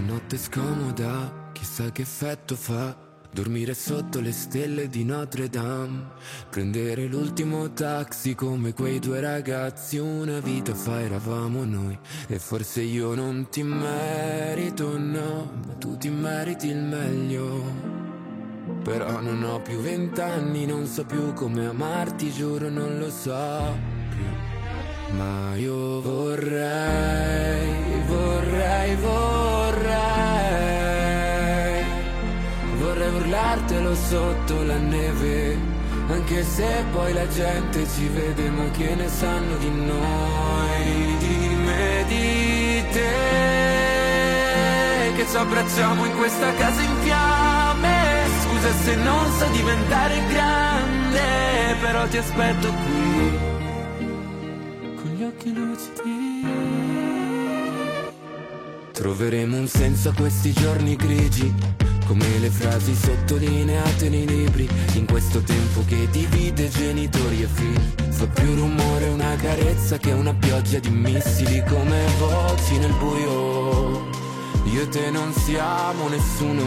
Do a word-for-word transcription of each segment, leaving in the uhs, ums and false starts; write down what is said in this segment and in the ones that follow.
notte scomoda, chissà che effetto fa dormire sotto le stelle di Notre Dame, prendere l'ultimo taxi come quei due ragazzi. Una vita fa eravamo noi, e forse io non ti merito, no, ma tu ti meriti il meglio. Però non ho più vent'anni, non so più come amarti, giuro non lo so più. Ma io vorrei, vorrei, vorrei Vorrei urlartelo sotto la neve, anche se poi la gente ci vede, ma che ne sanno di noi, di me, di te, che ci abbracciamo in questa casa in fiamme. Scusa se non so diventare grande, però ti aspetto qui, con gli occhi lucidi. Troveremo un senso a questi giorni grigi, come le frasi sottolineate nei libri, in questo tempo che divide genitori e figli. Fa più rumore una carezza che una pioggia di missili, come voci nel buio. Io e te non siamo nessuno.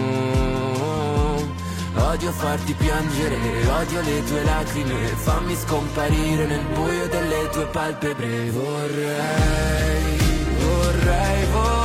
Odio farti piangere, odio le tue lacrime, fammi scomparire nel buio delle tue palpebre. Vorrei, vorrei, vorrei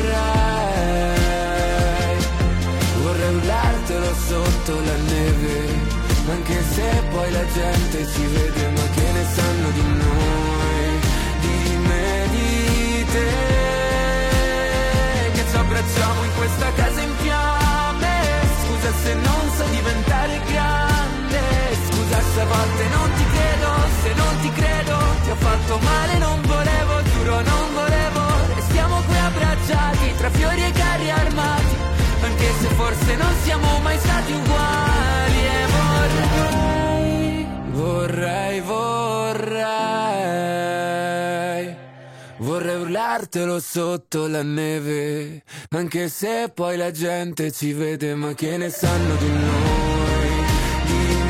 Vorrei urlartelo sotto la neve, anche se poi la gente ci vede, ma che ne sanno di noi, di me, di te, che ci abbracciamo in questa casa in fiamme. Scusa se non so diventare grande, scusa se a volte non ti credo, se non ti credo, ti ho fatto male, non volevo, giuro non volevo. Restiamo qui abbracciati tra fiori e carri armati, anche se forse non siamo mai stati uguali. E vorrei, vorrei, vorrei Vorrei urlartelo sotto la neve, anche se poi la gente ci vede, ma che ne sanno di noi, di